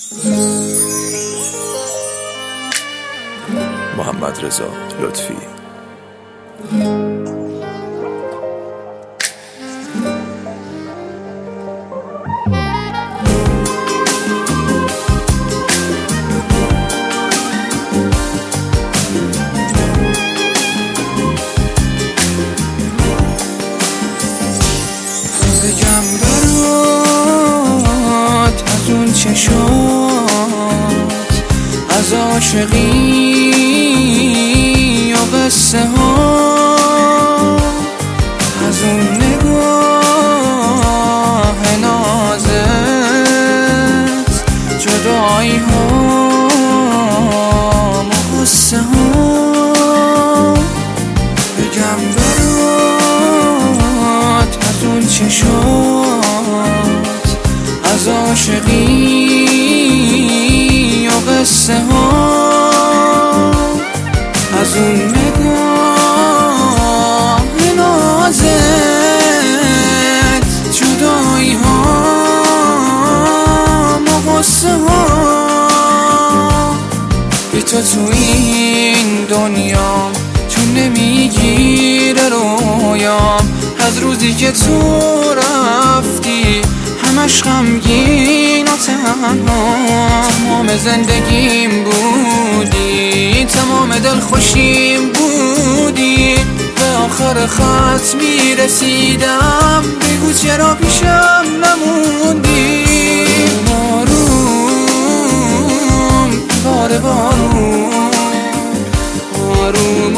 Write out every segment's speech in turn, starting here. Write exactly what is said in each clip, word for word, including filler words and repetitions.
محمد رضا لطفی. بگم برات از اون چشات، از عاشقی و قصه ها، از اون نگاه نازت، جدایی ها و قصه ها. بگم برات از اون چشات، از عاشقی و قصه ها، از اون نگاه نازت، جدایی ها و قصه ها. بی تو تو این دنیا چون نمیگیره رویام، از روزی که تو رفتی همش غمگین و تنها. تمام زندگیم بودی، تمام دل خوشیم بودی، به آخر خط میرسیدم بگو چرا پیشم نموندی. آروم باره بارون، آروم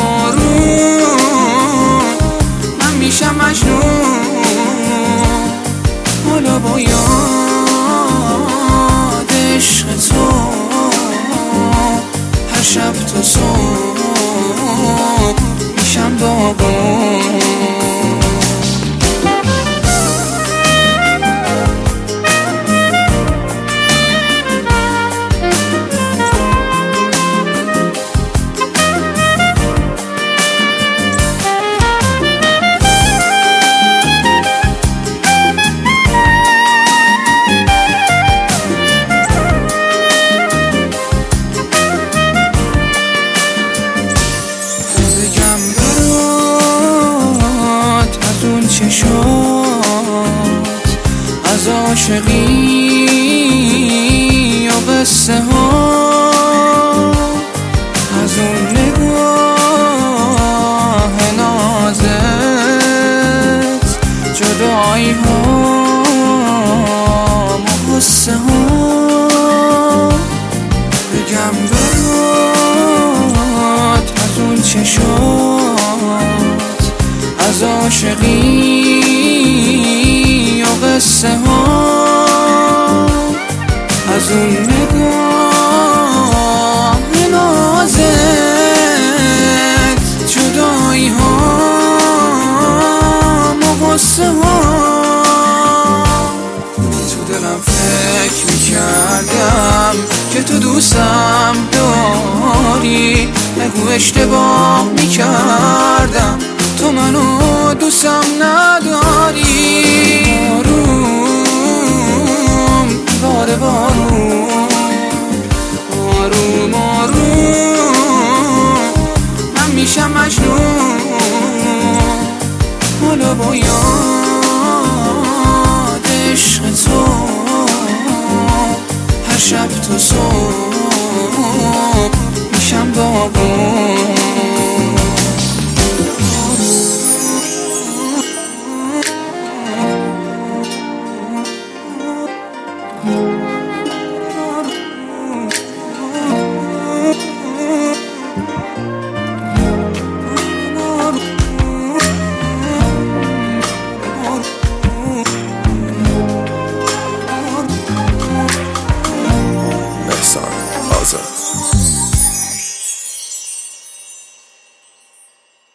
آروم من میشم مجنون. حالا با یاد عشق تو هر شب تو صبح میشم داغون. چشات، از عاشقی و قصه ها، از اون نگاه نازت، جدایی ها و قصه ها. بگم برات از اون چشات، از عاشقی و قصه ها، از اون نگاه نازت، جدایی ها و قصه ها. تو دلم فکر میکردم که تو دوستم داری، نگو اشتباه میکردم تو منو دوستم نداری. آروم